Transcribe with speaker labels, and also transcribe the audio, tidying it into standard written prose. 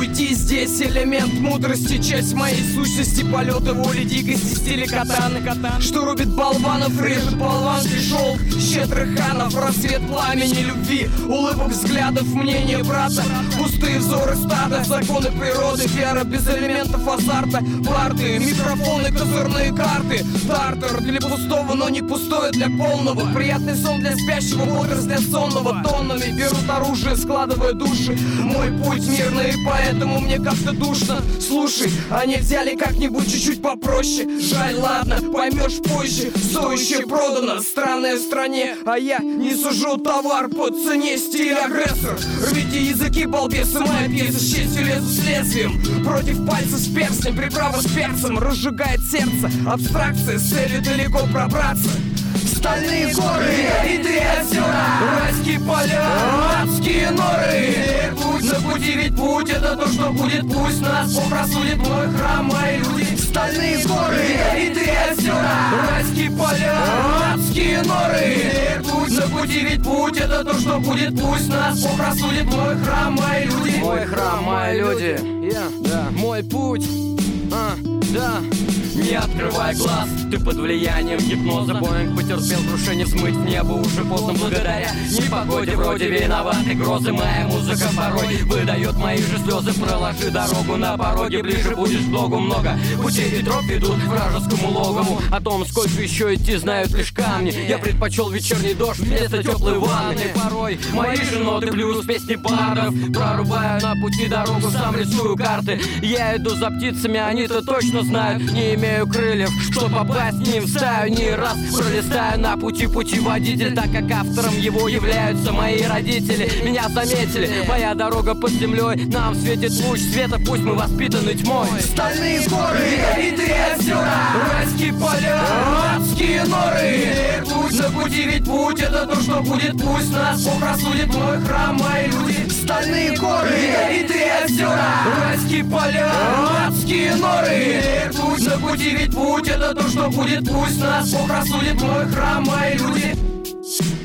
Speaker 1: уйти. Здесь элемент мудрости, часть моей сущности, полета воли, дикости, стиля катаны, что рубит болванов, режет болванки, шелк щедрых ханов, рассвет пламени любви, улыбок, взглядов, мнения брата, пустые взоры стада, законы природы, вера без элементов азарта, барды, микрофоны, козырные карты, тартар для пустого, но не пустое для полного, приятный сон для спящего, бодрость для сонного, тоннами берут оружие, складывая души. Мой путь мирный, поэтому мне как-то душно. Слушай, а нельзя ли как-нибудь чуть-чуть попроще? Жаль, ладно, поймешь позже. Стоящее продано, странной стране, а я не сужу товар по цене. Стиль агрессор, рвите языки, балбесы, моя пьеса с честью лезу с лезвием. Против пальца с перстнем, приправа с перцем разжигает сердце, абстракция с целью далеко пробраться. Стальные горы, ядовитые озера, райские поля, адские норы. Путь на пути, ведь путь это то, что будет. Пусть нас Бог рассудит, мой храм, мои люди. Стальные горы, ядовитые озера, райские поля, адские норы. Путь на пути, ведь путь это то, что будет. Пусть нас Бог рассудит, мой храм, мои люди.
Speaker 2: Мой храм, мои люди. Да, мой путь. Да. Не открывай глаз, ты под влиянием гипноза. Боинг потерпел крушение, смыть в небо уже поздно. Благодаря непогоде вроде виноваты грозы. Моя музыка порой выдает мои же слезы. Проложи дорогу на пороге, ближе будешь к Богу. Много путей ветров ведут к вражескому логову. О том, сколько еще идти, знают лишь камни. Я предпочел вечерний дождь вместо теплой ванны. Порой мои же ноты плюс песни бардов. Прорубаю на пути дорогу, сам рисую карты. Я иду за птицами, они-то точно знают. Не имею крыльев, чтоб попасть к ним в стаю. Не раз пролистаю на пути водитель, так как автором его являются мои родители. Меня заметили, моя дорога под землей. Нам светит луч света, пусть мы воспитаны тьмой.
Speaker 1: Стальные горы, ядовитые озера, райские поля, адские норы. Путь на пути, ведь путь это то, что будет. Пусть нас Бог рассудит, мой храм, мои люди. Стальные горы, ядовитые озера, райские поля, адские норы. Путь на пути, ведь путь это то, что будет. Пусть нас Бог рассудит, мой храм, мои люди.